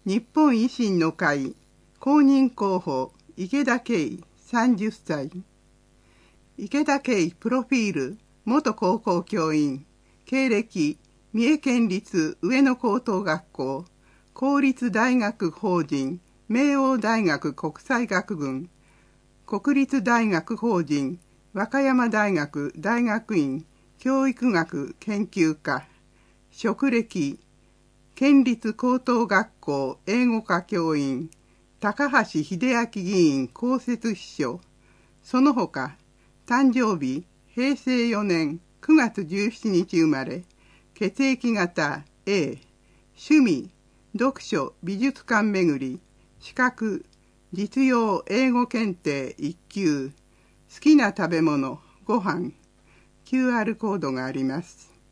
日本維新の会公認候補池田圭30歳。池田圭プロフィール、元高校教員、経歴、三重県立上野高等学校、公立大学法人、明王大学国際学群、国立大学法人、和歌山大学大学院教育学研究科、職歴、県立高等学校英語科教員、高橋秀明議員公設秘書、その他、誕生日、平成4年9月17日生まれ、血液型 A、趣味、読書美術館巡り、資格、実用英語検定1級、好きな食べ物、ご飯、QR コードがあります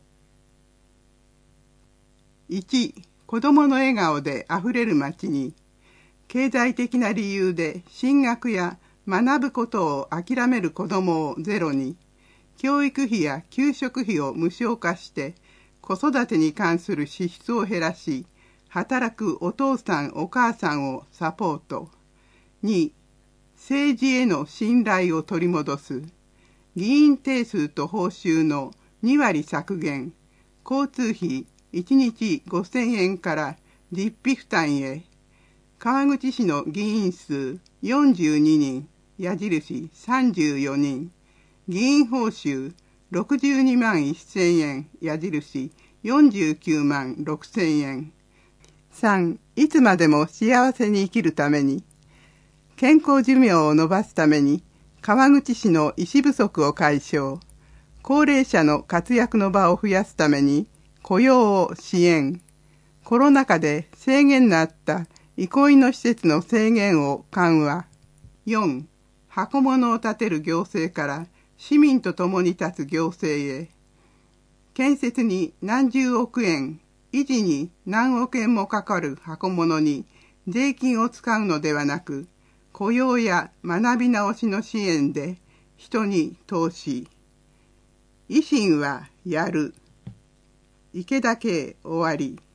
。1、子供の笑顔であふれる街に、経済的な理由で進学や学ぶことを諦める子供をゼロに、教育費や給食費を無償化して、子育てに関する支出を減らし、働くお父さんお母さんをサポート。2、政治への信頼を取り戻す。議員定数と報酬の2割削減。交通費1日5000円から実費負担へ。川口市の議員数42人、矢印34人。議員報酬62万1000円、矢印49万6000円。3、いつまでも幸せに生きるために、健康寿命を延ばすために、川口市の医師不足を解消、高齢者の活躍の場を増やすために、雇用を支援、コロナ禍で制限のあった憩いの施設の制限を緩和。4、箱物を建てる行政から市民と共に立つ行政へ、建設に何十億円、維持に何億円もかかる箱物に税金を使うのではなく、雇用や学び直しの支援で人に投資。維新はやる。池田圭終わり。